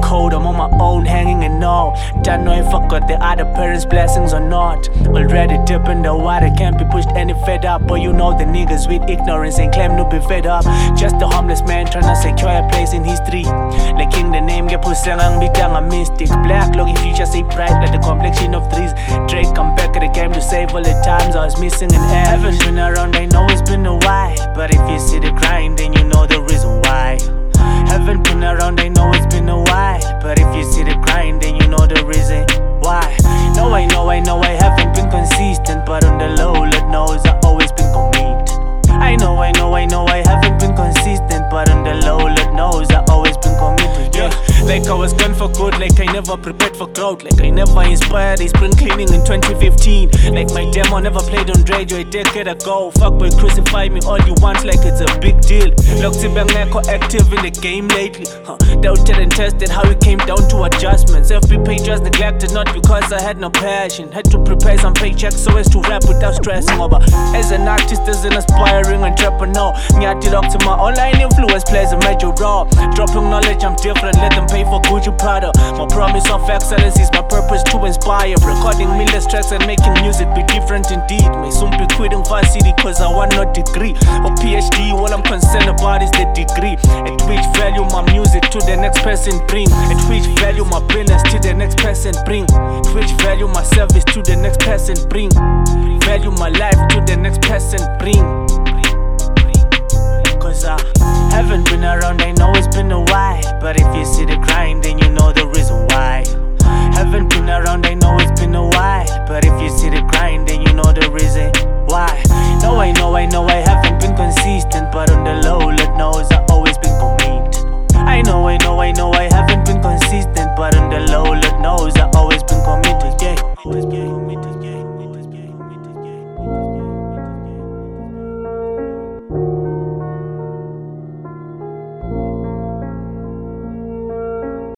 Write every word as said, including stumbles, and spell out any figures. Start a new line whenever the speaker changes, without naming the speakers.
code, I'm on my own, hanging and all. Don't know if I got the other parents' blessings or not. Already deep in the water, can't be pushed any further. But you know the niggas with ignorance and claim to be fed up. Just a homeless man trying to secure a place in history. Like king the name, get pussy and become a mystic. Black, looking future, say bright like the complexion of trees. Drake, come back at the game to save all the times I was missing in air. Haven't been around, I know it's been a while. But if you see the grind, then you know the reason why. Haven't been around, I know it's been a while. But if you see the grind, then you know the reason why. No, I know, I know I haven't been consistent. But on the low, Lord knows I've always been committed. I know, I know, I know I haven't been consistent. But on the low, Lord knows I've always been committed. Yeah, like I was gone for good, like I never prepared for growth. Like I never inspired a spring cleaning in twenty fifteen. Like my demo never played on radio a decade ago. Fuckboy crucify me all you want like it's a big deal. Looked in Bangladesh active in the game lately. Huh. Doubted and tested how it came down to adjustments. F B page was neglected, not because I had no passion. Had to prepare some paychecks so as to rap without stressing over. As an artist, as an aspiring entrepreneur, Nyati locked to my online influence plays a major role. Dropping knowledge, I'm different, let them pay for Gucci Prada. My promise of excellence is my purpose to inspire. Recording millions tracks and making music be different indeed. May soon be quitting varsity cause I want no degree or PhD. All I'm concerned about is the degree. At which value my music to the next person bring. At which value my business to the next person bring. At which value my service to the next person bring. Value my life to the next person bring. Cause I haven't been around, I know it's been a while. But if you see the grind, then you know the